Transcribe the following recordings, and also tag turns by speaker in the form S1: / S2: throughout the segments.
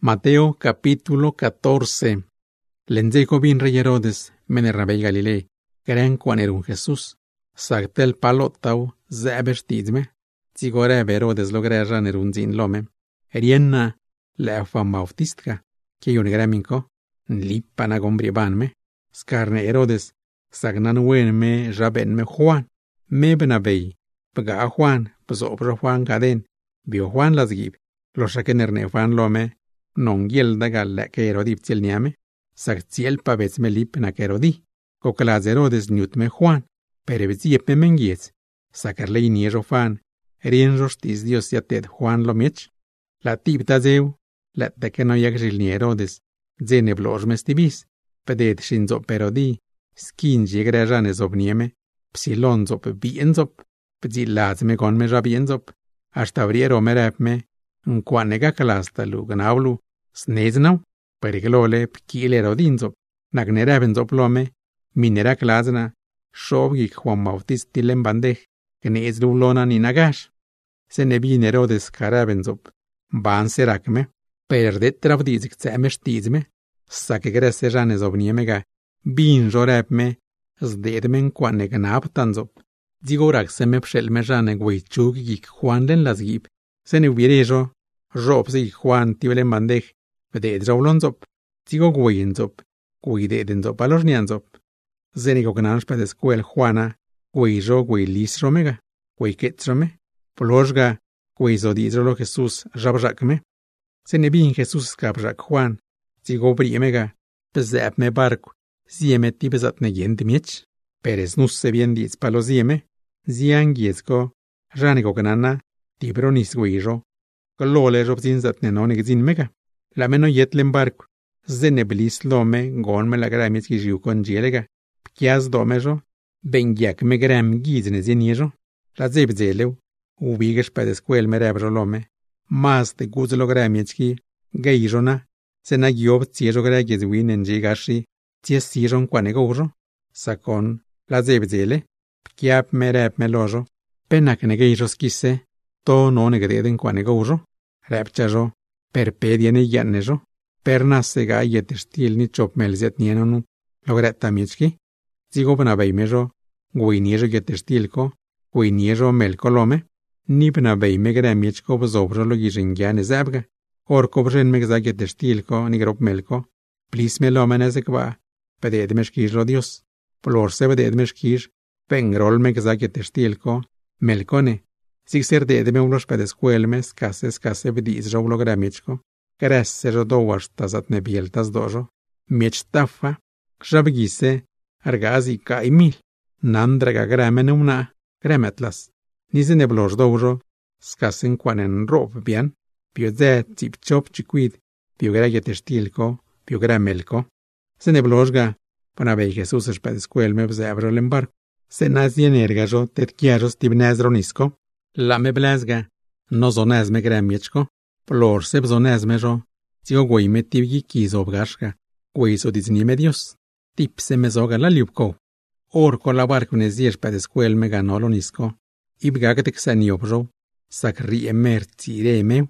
S1: Mateo capítulo 14. Lenzeco bin rey Herodes, menerrabey Galilei, gren quan Jesús. Sagtel palotau, zebesh tidme. Zigore Herodes logreja nerunzin lome. Erienna, lefa mautistka, que yon greminko, nlipana gombribanme. Scarne Herodes, sagnan wenme jabenme Juan. Me benabey, pega Juan, pzopro Juan gaden, bio Juan las gib. Los shakenerne Juan lome. Non yelda galla que Herodip tielniame, sagtiel pavets me lip na Herodi, cocalaz Herodes newtme Juan, perebeziep mengiez, sacarle iniero fan, rienros tis Dios yated Juan lomich, la tipta zeu, la de que no yagil ni Herodes, zene bloj mestibis, pedet shinzop Herodi, skin jegrejanes obnieme, psilonzop bienzop, pzilaz me gon me rabienzop, hasta abriero merepme, Nquanega calastalu ganablu, sneznau, periglole, pkile rodinzop, nagnerabenzop lome, minera clasna, shobgik Juan Bautist dilembandej, gnezlu lona ni nagash. Se nebin Herodes carabenzop, ban serakme, perdet travdizik tsemesh tizme, sakegres janes obniemega, bin jorepme, zdedme nquanega naptanzop, zigorak seme pshelme jane gweichugik Juan len lasgib. Se ne hubiera robsi Juan tibelen bandej, de draulonzop, tigo guinzop, guidedenzop a los nianzop. Zenigo gnans pa descuel Juana, guijo guilis romega, guiketrome, polosga, guizodizrolo Jesús rabrakme. Se ne bin Jesús caprak Juan, tigo briemega, bezapme barco, zieme tibezatne yendimich, peres nusse bien diz palos zieme, ziangiezko, ranigo gnana, Tibronis guijo, colole robzinzat nenonig zinmega. La meno yetlen barco, zeneblis lome, gonme la gramis giu con gielega, pkiaz domejo, bengiak me gram gizne ziniejo, la zebzeleu, ubigesh pa descuel merebro lome, mas de guzlo gramitski, gaijona, senagiob tiejo gragizwin en gigashi, tiesijon quanegojo, sakon, la zebzele, pkiap mereb melojo, penak negejos kisse, to no negreden quanegojo, repchajo, perpediene yannejo, pernasega yetestil ni chop melzet nienonu, logreta michki, zigo banabeimejo, guiniejo yetestilko, guiniejo melkolome, ni banabei gremichko bzobro logijingiane zabga, orko bren megza yetestilko ni grop melko, plis melomenezekba, pededmeshkijo Dios, plorse pededmeshkij, pengrol megza yetestilko, melkone, Sixer de meulos pedescuelmes, case bdiz roulo gramichko, gresse rodowas tazat nebieltas dojo, miech tafa, xabgise, argazi caimil, nandraga gramene una, grametlas, nize neblos dojo, scasen quanen rob bien, pioze tip chop chiquid, piogragetestilko, piogramelko, se neblosga, panabei Jesús pedescuelme bzebro lembarco, se nazien ergajo tetkiaros tibnezronisco, La me blazga, no zonezme gremiechko, plor se bzonezmejo, tigo guime tibgi kizo bgashka, guizo diznime Dios, tip se mezoga la liubko, orko la barco nezier pa descuel me ganolo nisko, ibgagatek saniobjo, sakri emer tire meu,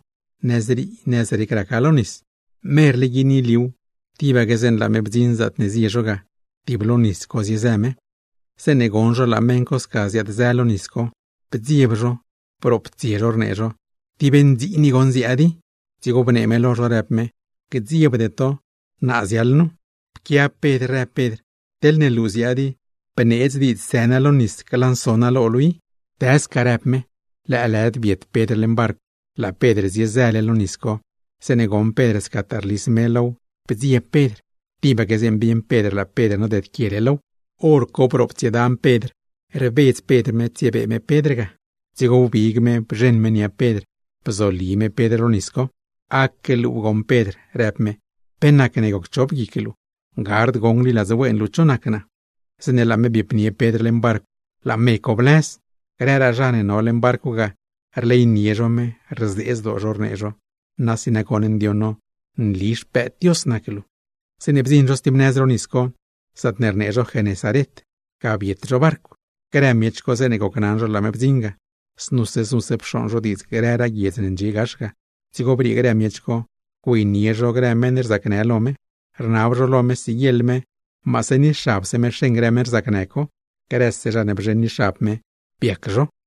S1: nezri krakalonis, merli gini liu, tiba gezen la mebzinzat neziejoga, tiblonis kozizeme, se negonjo la menkos kaziat zelonisko, pdziebjo, proptiero nejo, ti benzi ni gonziadi, tigo beneme lo repme, que ziebedeto, nazialno, pkia pedre, tel neluziadi, penez di senalonis calansona lolui, tes carepme, la aled viet pedre lembarco, la pedre ziezale lonisco, senegon pedre scatarlis melo, pzie pedre, tiba que zembien pedre la pedre no det quierelo, orco proptiedan pedre, rebez pedre me tiebe me pedrega. Zigo ubigme brenmenia pedre, pzolime pedre lonisco, akelu gon pedre, repme, penakenegok chop gikilu, gard gongli la zewen luchonakna. Sene la me bipnie pedre lembarco, la me cobles, grera jane no lembarco ga, arlei niejome, resdez do jornejo, nasinakonen diono, nlish pet dios nakelu. Sene bzinjos tibnezronisco, satnernejo genesaret, kabietro barco, gremiechko zenegoknanjo la me bzinga. Snuse pshonjo diz grera giezen gigashka, tigo bri gremiechko, Gwinier ro gremer zaknelome, rnavrolome siyelme, maseni shapseme shengremer zakneko, gresse janebrzeni shapme, biekro.